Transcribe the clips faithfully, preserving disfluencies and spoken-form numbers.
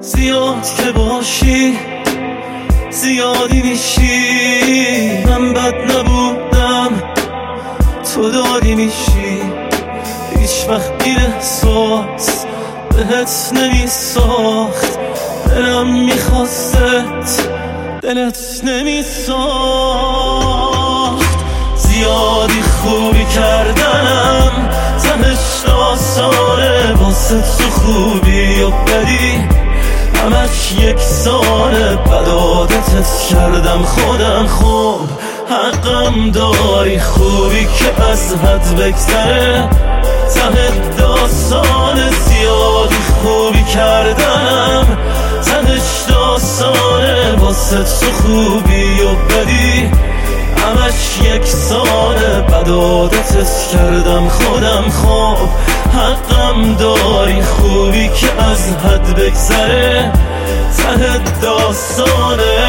زیاد که باشی زیادی میشی، من بد نبودم تو دادی میشی. هیچ وقت بی احساس بهت نمیساخت، دلم میخواست دلت نمیساخت. زیادی خوبی کردم تمش آسانه، واسه تو خوبی و بدی همش یک سانه. بد عادتت کردم خودم، خوب حقم داری. خوبی که از حد بگذره ته داستانه. زیادی خوبی کردم تهش داستانه، واسه تو خوبی و بدی همش یک سانه. بد عادتت کردم خودم، خوب حقم داری. خوبی که از حد بگذره ته داستانه.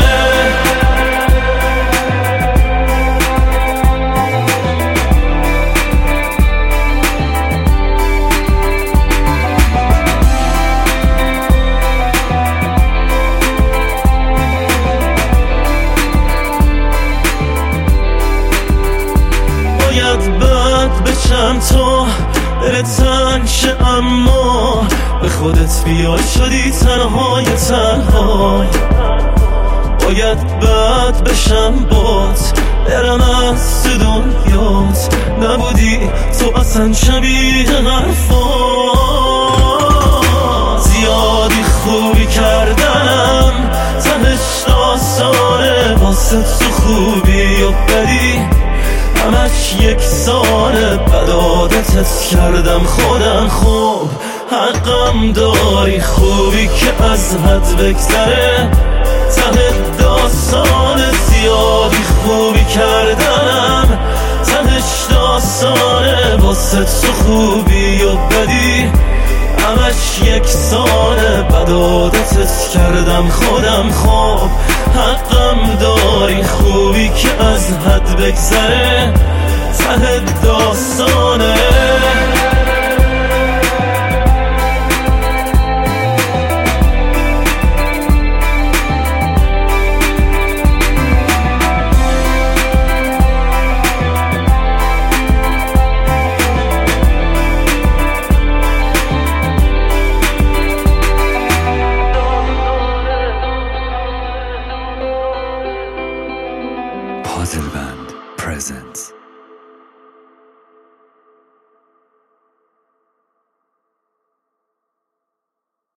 باید بد بشم تو دل تنگ شه، اما به خودت بیای شدی تنهای تنهای. باید بد بشم بات برم از تو دنیات، نبودی تو اصلا شبیه حرفات. زیادی خوبی کردم تهش داستانه، واسه تو خوبی و بدی همش یک سانه. بد عادتت کردم خودم، خوب حقم داری. خوبی که از حد بگذره ته داستانه. زیادی خوبی کردم تهش داستانه، واسه تو خوبی و بدی همش یک سانه. بد عادتت کردم خودم، خوب حقم داری. خوبی که از حد بگذره ته داستانه. Puzzle Band presents